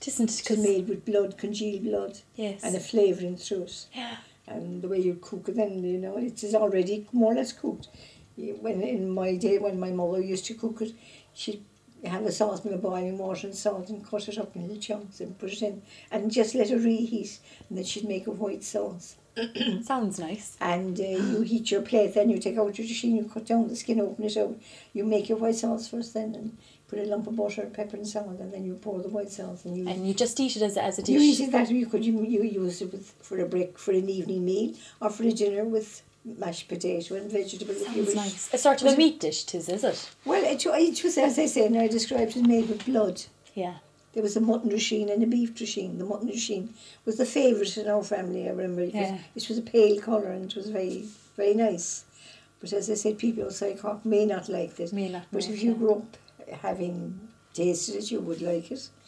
Tisn't It's because made with blood, congealed blood, yes, and a flavouring through it. yeah, And the way you cook it then, it is already more or less cooked. When in my day, when my mother used to cook it, she'd have a saucepan of boiling water and salt and cut it up in little chunks and put it in and just let it reheat, and then she'd make a white sauce. sounds nice. And you heat your plate, then you take out your machine, you cut down the skin, open it out, you make your white sauce first then, and put a lump of butter, pepper and salt, and then you pour the white sauce, and you just eat it as a dish. you eat it that way. You use it for an evening meal, or for a dinner with mashed potato and vegetable if you Sounds wish. nice. A sort of a meat dish, is it? Well, it was, as I say, and I described it, made with blood. Yeah. There was a mutton dressing and a beef dressing. The mutton dressing was the favourite in our family, I remember. It was a pale colour and it was very, very nice. But as I said, people outside Cork may not like it. May not. But if you grew up having tasted it, you would like it.